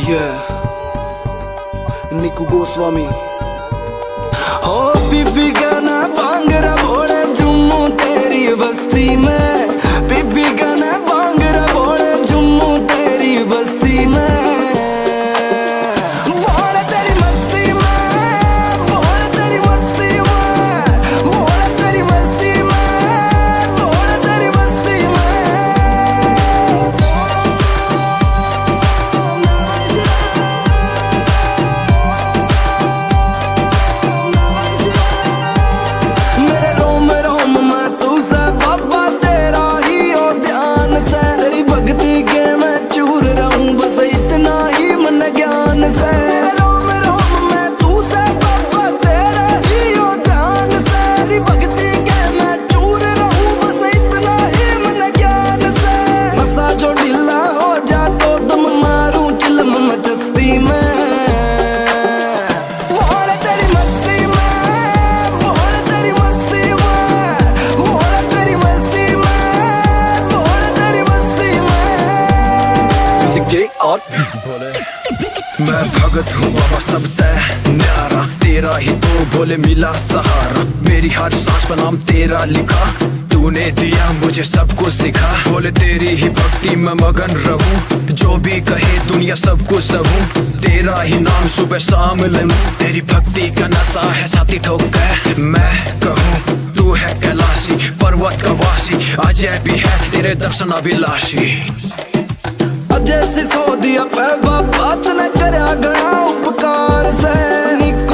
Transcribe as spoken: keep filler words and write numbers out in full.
निकू गोस्वामी हो बीबी गाना भांगरा भोले जुम्मू तेरी बस्ती में, बीबी गाना भांगरा भोले जुम्मू तेरी बस्ती में, भोले तेरी मस्ती में, भोले तेरी मस्ती में, भोले तेरी मस्ती में, भोले तेरी मस्ती में। मेरे रोम रोम में तू से बाबा तेरा ही हो ध्यान से, तेरी भक्ति के मैं चूर रहूं बस इतना ही मन ज्ञान से। मेरे रोम रोम में तू से बाबा तेरा ही हो ध्यान से, तेरी भक्ति के मैं चूर रहूं बस इतना ही मन ज्ञान से। नशा जो ढीला हो जा तो दम मारूं चिलम में चस्ती में, भोले तेरी मस्ती में, भोले तेरी मस्ती में, भोले तेरी मस्ती में, भोले तेरी मस्ती में। म्यूजिक जे और भोले मैं भगत हूँ बाबा सब तय न्यारा, तेरा ही तो भोले मिला सहारा, मेरी हर सांस पर नाम तेरा लिखा, तूने दिया मुझे सब कुछ सिखा। भोले तेरी ही भक्ति में मगन रहूं, जो भी कहे दुनिया सब कुछ सहूं, तेरा ही नाम सुबह शाम लूं, तेरी भक्ति का नशा है छाती ठोक के मैं कहूँ, तू है कैलाशी पर्वत का वासी, अजय भी है तेरे दर्शन अभिलाषी। अजय सिसोदिया पे बात न करया गणा उपकार से, निक